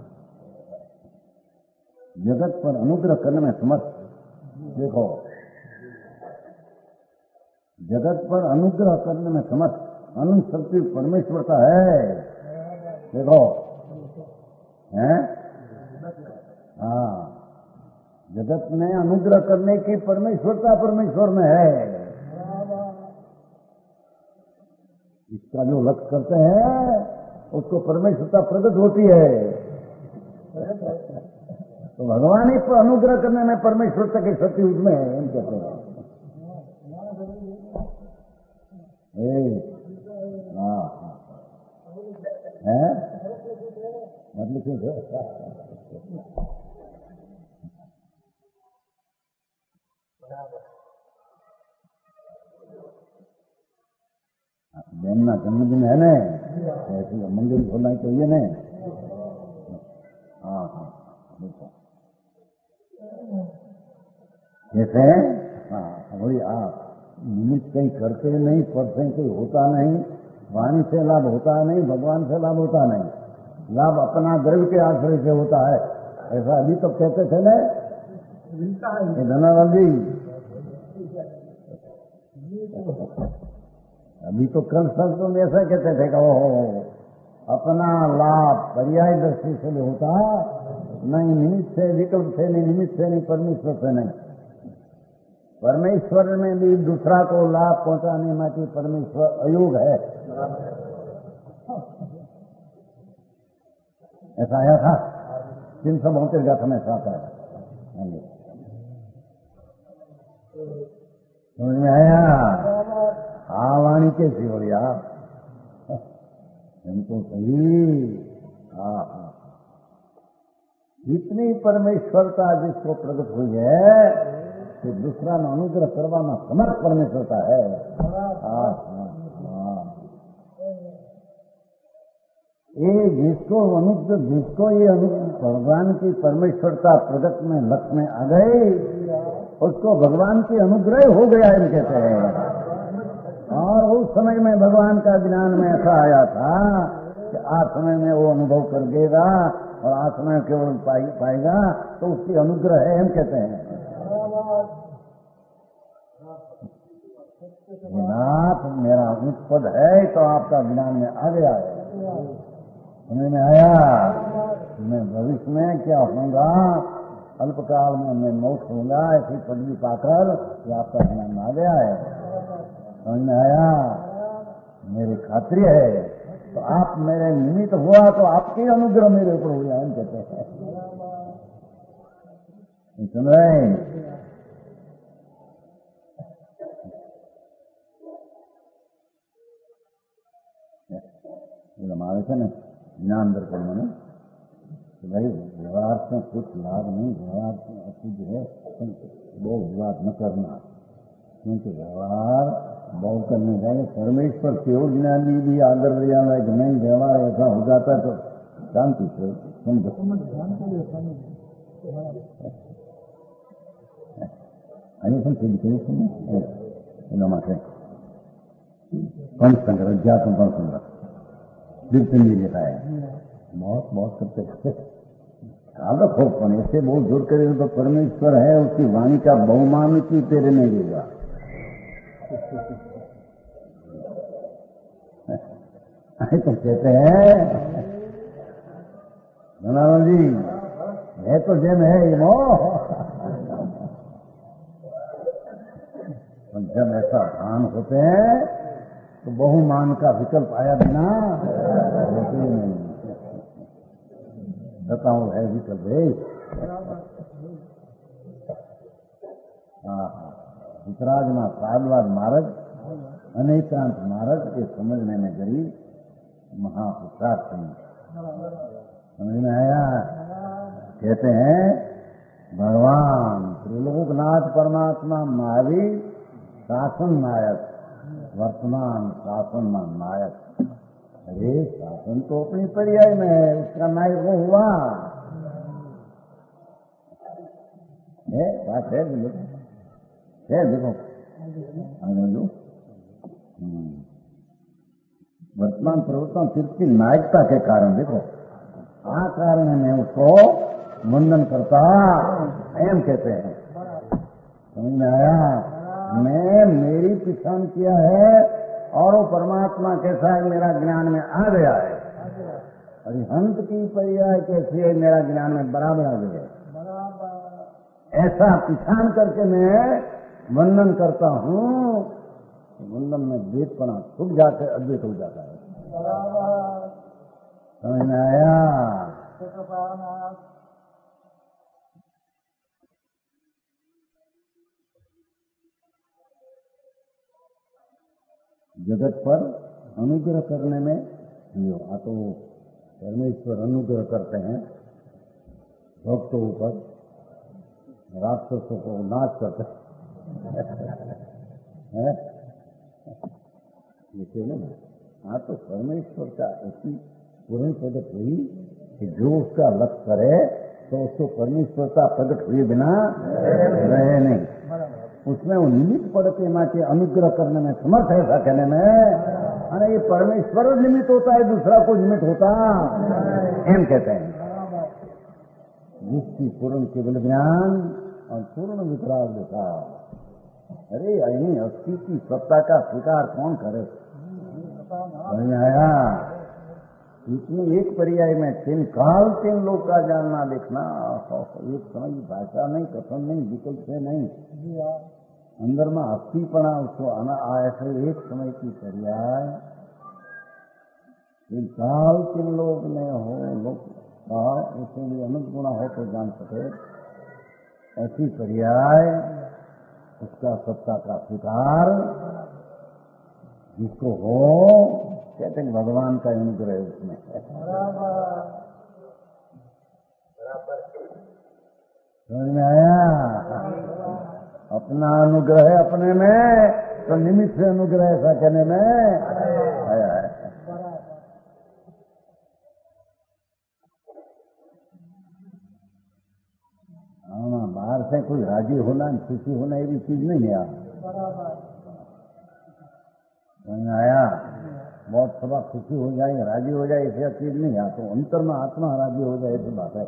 जगत पर अनुग्रह करने में समर्थ। देखो जगत पर अनुग्रह करने में समर्थ अनंत शक्ति परमेश्वरता है। देखो हैं हाँ जगत में अनुग्रह करने की परमेश्वरता परमेश्वर में है। इसका जो लक्ष्य करते हैं उसको परमेश्वरता प्रकट होती है। तो भगवान ही पर अनुग्रह करने में परमेश्वरता की शक्ति उसमें है हम कहते हैं। हाँ है मतलब क्या बहन ना जन्मदिन है ने ऐसे मंदिर खोलना चाहिए ने। हाँ हाँ कैसे हाँ वही आप निमित्त कहीं करते नहीं पढ़ते कोई होता नहीं वाणी से लाभ होता नहीं भगवान से लाभ होता नहीं लाभ अपना द्रव्य के आश्रय से होता है। ऐसा अभी तो कहते थे ना धनालाल जी अभी तो कल संतों में ऐसा कहते थे कि ओहो अपना लाभ पर्याय दृष्टि से भी होता नहीं निमित्त से विकल्प से नहीं निमित्त से नहीं परमेश्वर से नहीं। परमेश्वर में भी दूसरा को लाभ पहुंचाने में परमेश्वर अयोग है। ऐसा आया था तीन सौ बहत्तर गाथा में ऐसा आता है समझ में आया। हाँ वाणी कैसी हो गया हमको सही। हाँ हाँ इतनी परमेश्वरता जिसको प्रकट हुई है कि दूसरा में अनुग्रह करवाना समर्थ परमेश्वरता है। हाँ हाँ हाँ ये जिसको अनुग्रह जिसको ये भगवान की परमेश्वरता प्रगट में लक्ष्य में आ गई उसको भगवान की अनुग्रह हो गया हम कहते हैं। और उस समय में भगवान का ज्ञान में ऐसा आया था कि आज समय में वो अनुभव कर देगा और आज समय केवल पाएगा तो उसकी अनुग्रह है हम कहते हैं। नाथ मेरा उच्च पद है तो आपका ज्ञान में आ गया है समझ में आया। मैं भविष्य में क्या होऊंगा अल्पकाल में मैं मोक्ष होऊंगा ऐसी पदवी पाकर कि आपका ज्ञान में आ गया है समझ में आया। मेरी खात्री है तो आप मेरे निमित्त हुआ तो आपके अनुग्रह मेरे ऊपर हो गया हम कहते हैं। सुन रहे हमारे से न ज्ञान दर्पण में तो भाई व्यवहार से कुछ लाभ नहीं व्यवहार से अच्छी जो है वो विवाद न करना क्योंकि व्यवहार बहुत करने जाएंगे परमेश्वर केवल ज्ञानी भी आदर दिया है कि नहीं व्यवहार ऐसा हो जाता तो शांति से समझो अने पण તે દીકરી છે ને એના માટે पंच संग्रह अध्यात्म पंच संग्रह कीर्तन भी लिखा है बहुत बहुत करते करते ख्याल रखो पण ऐसे बहुत जोर करे तो परमेश्वर है उसकी वाणी का बहुमान की तेरे नहीं देगा। तो कहते हैं धनानंद जी है तो जैन है ये मो जब ऐसा भान होते हैं तो बहुमान का विकल्प आया बिना होते ही नहीं। बताओ है विकल्प है वितराजमा साधवाद मार्ग अनेकांत मार्ग के समझने में गरीब महापुरुषार्थ समझ में आया। कहते हैं भगवान त्रिलोकनाथ परमात्मा महावीर शासन नायक, वर्तमान शासन नायक। अरे शासन तो अपनी पर्याय में है, उसका नायक वो हुआ है। बात है देखो, है देखो आगे वर्तमान प्रवर्तन सिर्फ की नायकता के कारण देखो, आ कारण मैं उसको वंदन करता एम कहते हैं। समझ में आया? मैं मेरी पहचान किया है और वो परमात्मा कैसा है मेरा ज्ञान में आ गया है, और हंत की पर्याय कैसी है मेरा ज्ञान में बराबर आ गया है। ऐसा पहचान करके मैं वंदन करता हूँ, वंदन में द्वैतपना छुप जाकर अद्वैत हो जाता है। समझ में आया? जगत पर अनुग्रह करने में जो आ तो परमेश्वर अनुग्रह करते हैं भक्तों ऊपर, राक्षसों को नाश करते हैं। जैसे नहीं, हाँ तो परमेश्वर का ऐसी पूर्ण प्रगट हुई कि जो उसका लक्ष्य करे तो उसको परमेश्वरता प्रकट हुए बिना रहे नहीं। उसमें वो निमित्त पड़ के माँ के अनुग्रह करने में समर्थ है। ऐसा कहने में अरे ये परमेश्वर निमित्त होता है, दूसरा को निमित्त होता एम कहते हैं। जिसकी पूर्ण केवल ज्ञान और पूर्ण विकराल देखा। अरे अही अस्थि की सत्ता का स्वीकार कौन करे? आया इसमें एक पर्याय में तीन काल तीन लोग का जानना देखना, एक समय भाषा नहीं, कथन नहीं, विकल्प से नहीं, अंदर में अस्थीपना उसको आना ऐसे एक समय की पर्याय तीन काल तीन लोग में हो, लोग उसे भी अनुगुणा हो तो जान सके, ऐसी पर्याय उसका सत्ता का स्वीकार जिसको हो, कहते हैं भगवान का अनुग्रह उसमें है। समझ में आया? अपना अनुग्रह है अपने में तो निमित्त से अनुग्रह ऐसा कहने में आया है। हाँ, बाहर से कोई राजी होना खुशी होना ये भी चीज नहीं है। समझ में आया? बहुत सभा खुशी हो जाए राजी हो जाए ऐसी चीज नहीं है, तो अंतर में आत्मा राजी हो जाए ऐसी बात है।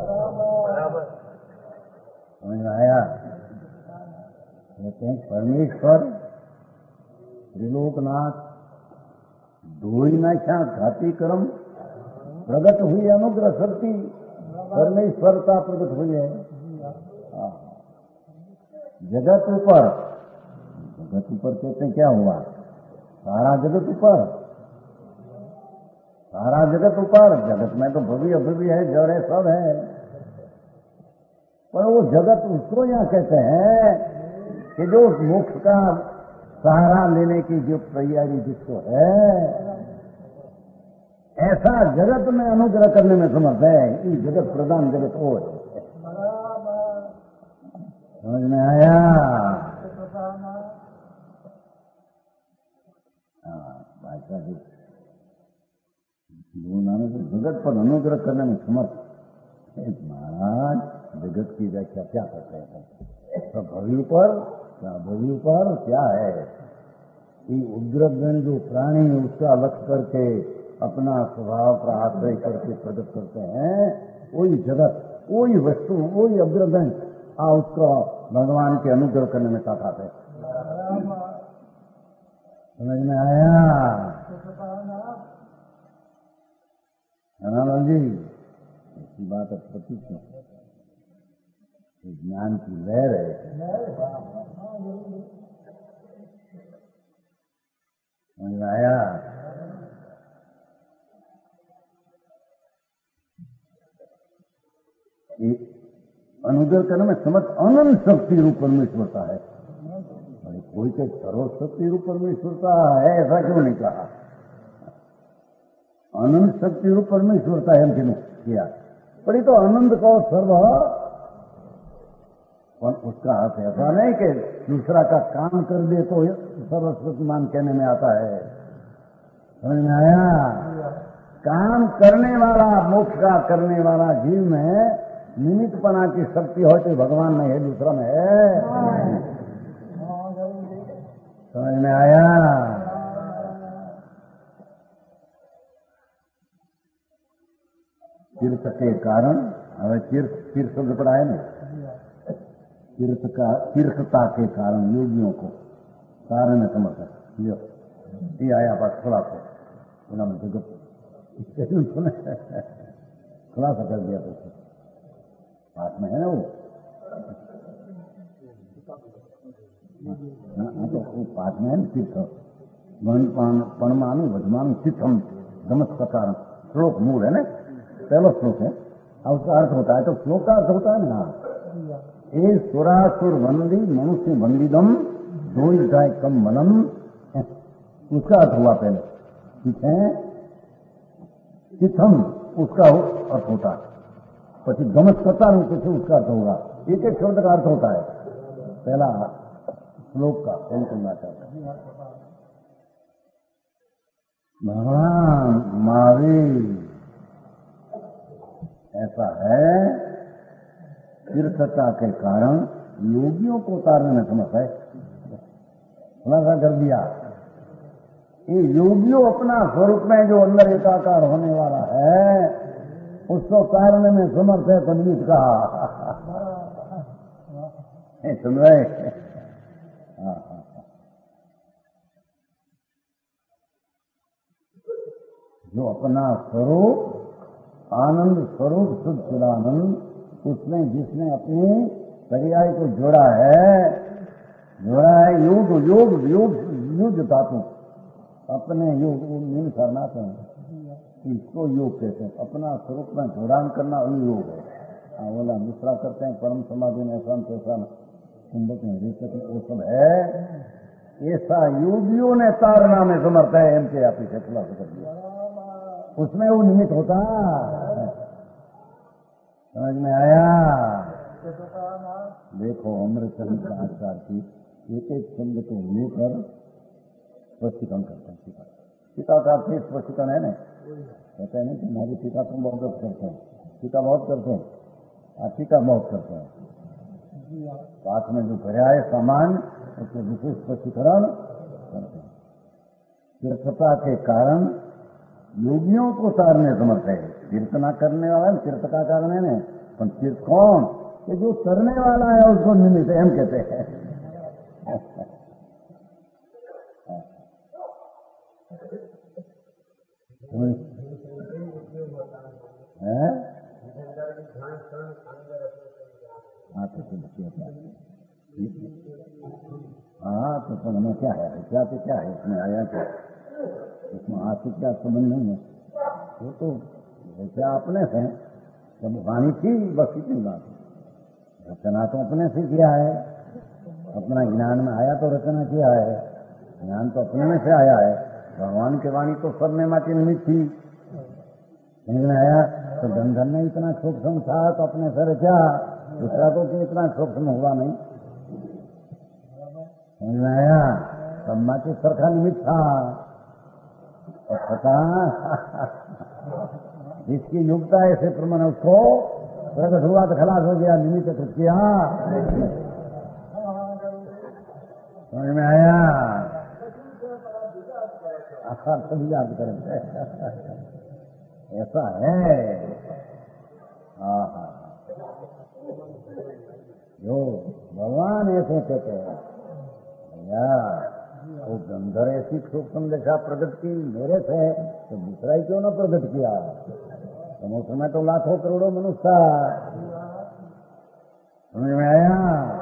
समझ में आया? कहते हैं परमेश्वर त्रिलोकनाथ दो ही नाशा घाती कर्म प्रगट हुई अनुग्रह शक्ति परमेश्वरता प्रगट हुई है। जगत ऊपर, जगत ऊपर कहते हैं क्या हुआ? सारा जगत ऊपर, सारा जगत ऊपर। जगत में तो भव्य अभव्य है, जड़ है, सब है, पर वो जगत उसको यहाँ कहते हैं कि जो मोक्ष का सहारा लेने की जो तैयारी जिसको है, ऐसा जगत में अनुग्रह करने में समर्थ है। ये जगत प्रधान जगत हो है। समझ में आया? भाषा जी जगत पर अनुग्रह करने में समर्थ। महाराज जगत की व्याख्या क्या करते हैं? तो भव्य पर क्या भव्य पर क्या है? ये उग्रगण जो प्राणी उसका लक्ष्य करके अपना स्वभाव का आश्रय करके प्रकट करते हैं, वही जगत, वही वस्तु, वही अग्रगण आ उसको भगवान के अनुग्रह करने में ताकत है। समझ में आया? राम जी ऐसी बात अब प्रतीक है, ज्ञान की लहर है। समझ में आया? अनुग्रह करने में समर्थ अनंत शक्ति रूप परमेश्वरता है। अरे कोई के सर्वशक्ति रूप परमेश्वरता है ऐसा क्यों नहीं कहा? अनंत शक्ति रूप परमेश्वरता है हम क्यों किया? पर ये तो आनंद का सर्व और उसका अर्थ ऐसा नहीं कि दूसरा का काम कर दे तो सर्वश्रुतिमान कहने में आता है। समझ में आया? काम करने वाला, मोक्ष का करने वाला जीव में निमित्तपना की शक्ति हो तो भगवान में है, दूसरा में है। समझ में आया? तीर्थ के कारण, हमें तीर्थ तीर्थ शब्द पढ़ा है ना, तीर्थ का तीर्थता के कारण योगियों को कारण समर्थ है। ये आया पास खुला को सुने खुलासा कर दिया तो पास में है ना वो, हाँ तो वो पास में है ना तीर्थ परमाणु वजमानु चित्तम नमस्कार श्लोक मूल है ना, पहला श्लोक है। अब उसका अर्थ होता है तो श्लोक का अर्थ होता है ना, ए सुरासुर वंदी मनुष्य वंदिदम दो जाए कम मनम, उसका अर्थ हुआ पहले, ठीक है। चिथम उसका अर्थ होता है, पची गमस्कता से उसका अर्थ होगा। एक एक शब्द का अर्थ होता है। पहला श्लोक का कौन करना चाहता है? भगवान महावीर ऐसा है, तीर्थता के कारण योगियों को उतारने में समर्थ है। खुलासा कर दिया, ये योगियों अपना स्वरूप में जो अंदर एकाकार होने वाला है उसको उतारने में समर्थ है। पंडित कहा सुन रहे? हाँ हाँ, जो अपना स्वरूप आनंद स्वरूप शुद्ध चिदानंद, उसमें जिसने अपनी पर्याय को जोड़ा है, जोड़ा है योग योग योग युद्ध धातु, अपने योग नील करनाथ है, इसको योग कहते हैं। अपना स्वरूप में जोड़ान करना वही योग है। हाँ बोला दूसरा करते हैं परम समाधि में ऐसा ऐसा कुंभक में वो सब है। ऐसा योगियों ने तारना में समर्थ है। एम के आप इसे खुलासा कर दिया, उसमें वो निमित्त होता। समझ में आया? देखो अमृतचंद आचार्य की एक एक शब्द को लेकर स्पष्टीकरण करते हैं। टीका टीका का अर्थ स्पष्टीकरण है ना, कहते हैं नहीं कि हमारी टीका तुम बहुत करते हैं, टीका बहुत करते हैं, टीका बहुत करते हैं। पाठ में जो भरा है सामान उसको विशेष स्पष्टीकरण करते हैं। तीर्थता के कारण योगियों को तारने समर्थ है। तीर्थ ना करने वाला तीर्थ का कारण है ना, पर तीर्थ कौन? कि जो करने वाला है उसको निमित्त हम कहते हैं। हाँ तो हाँ तो हमें क्या है? क्या तो क्या है इसमें आया क्या? इसमें आशिक क्या संबंध नहीं है। वो तो क्या अपने से जब वाणी थी बस इतनी बात है। रचना तो अपने से किया है, अपना ज्ञान में आया तो रचना किया है, ज्ञान तो अपने में से आया है। भगवान की वाणी तो सब में माटी निमित्त थी, समझ में आया? तो धन में इतना सूक्ष्म था तो अपने से रचा, दूसरा तो इतना सूक्ष्म हुआ नहीं, समझ में आया? सब माटी सरखा निमित्त था। पता जिसकी योग्यता ऐसे प्रमाण उसको प्रकट हुआ तो खलास हो गया, निमित्त तो किया। समझ में आया? आसार सभी याद करते ऐसा है। हाँ हाँ, जो भगवान ऐसे कहते हैं भैया वो गंधर ऐसी सूक्ष्म दशा प्रकट की मेरे से तो दूसरा ही क्यों ना प्रकट किया? तो उस समय तो लाखों करोड़ों मनुष्य था। समझ में आया?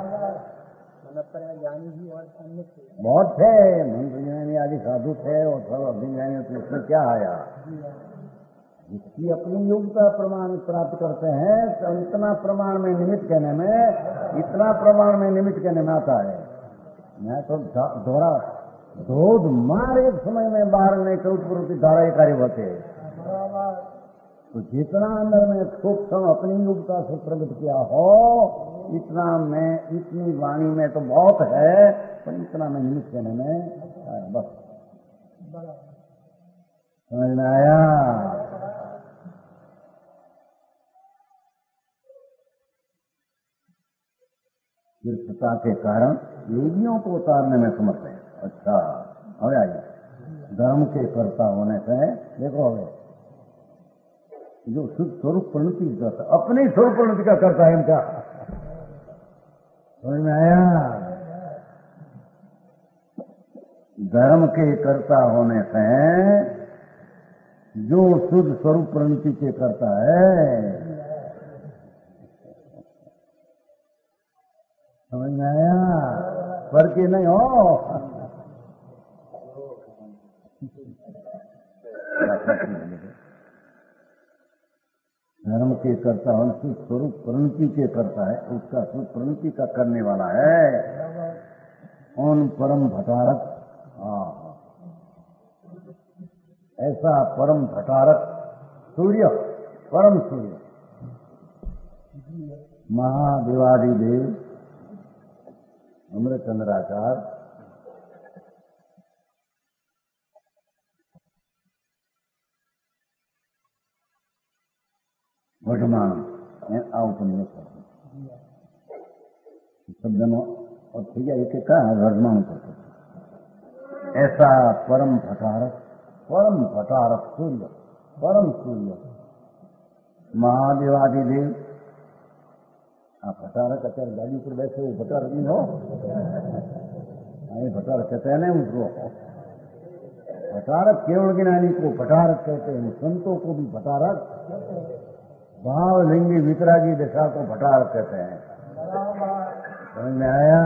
बहुत थे मंत्र ज्ञानी आदि साधु थे और सब अभिज्ञानी, तो इसमें क्या आया? जिसकी अपनी योग्यता प्रमाण प्राप्त करते हैं तो इतना प्रमाण में निमित्त कहने में, इतना प्रमाण में निमित्त कहने में आता है। मैं तो दोहरा धोध मार एक समय में बाहर नहीं चौथ प्रवृत्ति धारा कार्य होते हैं। तो जितना अंदर में सूक्ष्म अपनी योग्यता से प्रकट किया हो इतना में, इतनी वाणी में तो बहुत है, पर इतना में निमित्त कहने में बस समझ में आया। कृपता के कारण योगियों को उतारने में समर्थ है। अच्छा अब आइए, धर्म के कर्ता होने से देखो, हमें जो शुद्ध स्वरूप प्रणति करता, अपनी स्वरूप प्रणति का करता है क्या, समझ में आया। धर्म के कर्ता होने से जो शुद्ध स्वरूप प्रणति के करता है, समझ में आया, पर के नहीं हो। धर्म के करता होने से स्वरूप प्रणति के करता है, उसका स्वरूप प्रणति का करने वाला है। उन परम भटारक, ऐसा परम भटारक सूर्य, परम सूर्य महादेवादिदेव अमृतचंद्राचार्य वर्तमान उपन्यास शब्दों और ठीक है, एक का वर्तमान करते। ऐसा परम भटारक, परम भटारक सूर्य, परम सूर्य महादेवादिदेव। आप भटारक अचार गाड़ी पर बैठे हो, भटारक नहीं हो, भटारक कहते हैं ना उसको। भटारक केवल ज्ञानी को भटारक कहते हैं, संतों को भी भटारक, भाव लिंगी वितरागी दशा को भटारक कहते हैं। समझ में आया।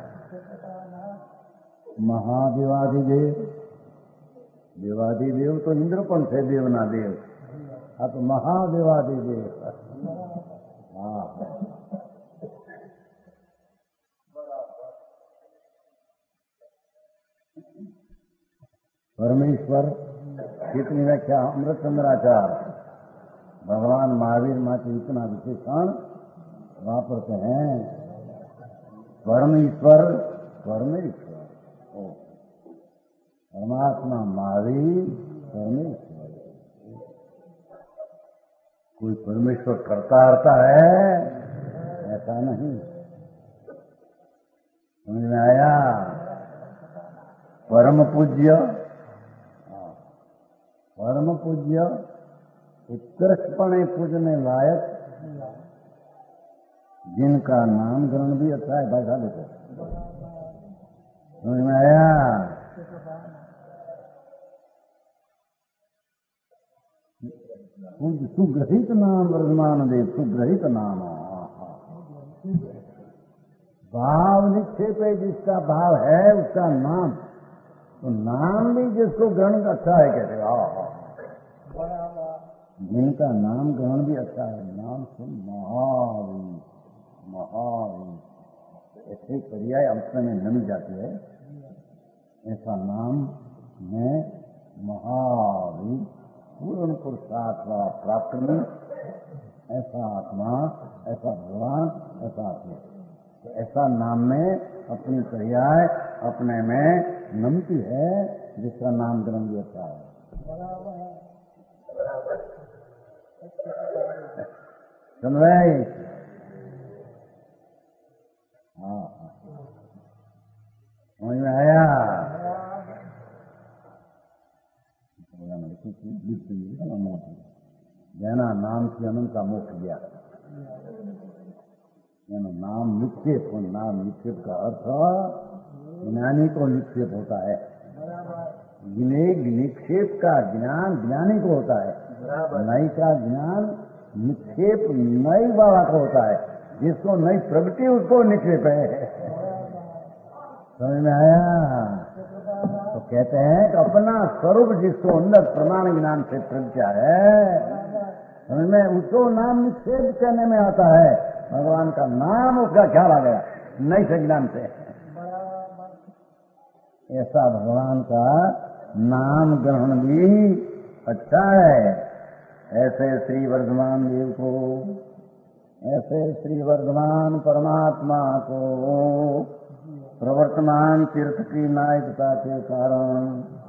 महादेवादिदेव, देवादिदेव तो इंद्रपन से देवना देव, अब तो महादेवादिदेव। हाँ, परमेश्वर कितनी व्याख्या अमृतचंद्राचार्य भगवान महावीर माते इतना विशेषण वापरते हैं। परमेश्वर, परमेश्वर परमात्मा महावीर परमेश्वर। कोई परमेश्वर करता रहता है ऐसा नहीं, समझ में आया। परम पूज्य, परम पूज्य उत्कृष्टपणे पूजने लायक, जिनका नाम ग्रहण भी अच्छा है। भाई साहब देखो, समझ में आया। सुग्रहित नाम वर्धमान देव, सुग्रहित नाम। भाव निक्षेप है, जिसका भाव है उसका नाम, तो नाम भी जिसको ग्रहण अच्छा है कहते हो। जिनका नाम ग्रहण भी अच्छा है, नाम सुन महावीर, महावीर ऐसे पर्याय अंश में नमी जाती है। ऐसा नाम में महावीर पूर्ण पुरुषार्थ प्राप्त में, ऐसा आत्मा, ऐसा भगवान, ऐसा आत्मा, तो ऐसा नाम में अपनी पर्याय अपने में नमती है, जिसका नाम ग्रहण भी अच्छा है। सुन रहे? हाँ, समझ में आया। जैना नाम से अनंत का मोक्ष दिया, नाम निक्षेप, नाम निक्षेप का अर्थ ज्ञानी को निक्षेप होता है। निक्षेप का ज्ञान ज्ञानी को होता है, नई का ज्ञान निक्षेप नई वाला को होता है। जिसको नई प्रगति उसको निक्षेप है। समझ में आया। तो कहते हैं कि अपना स्वरूप जिसको अंदर प्रमाण ज्ञान से प्रज्ञा है, समझ में, उसको नाम निक्षेप कहने में आता है। भगवान का नाम उसका ख्याल आ गया नई से ज्ञान से। ऐसा भगवान का नाम ग्रहण भी अच्छा है। ऐसे श्री वर्धमान देव को ऐसे श्री वर्धमान परमात्मा को प्रवर्तमान तीर्थ की नायकता के कारण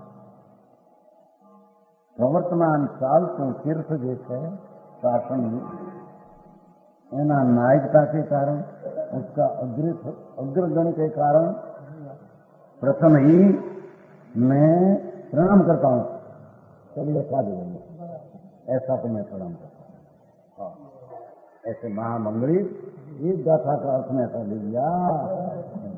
प्रवर्तमान चालતું तीर्थ જે છે શાસન એના नायकता के कारण उसका अग्रगण के कारण प्रथम ही मैं प्रणाम करता हूँ। चलिए साधु ऐसा तो मैं प्रणाम करता हूँ। ऐसे महामंगली इस गाथा का अर्थ में ऐसा ले लिया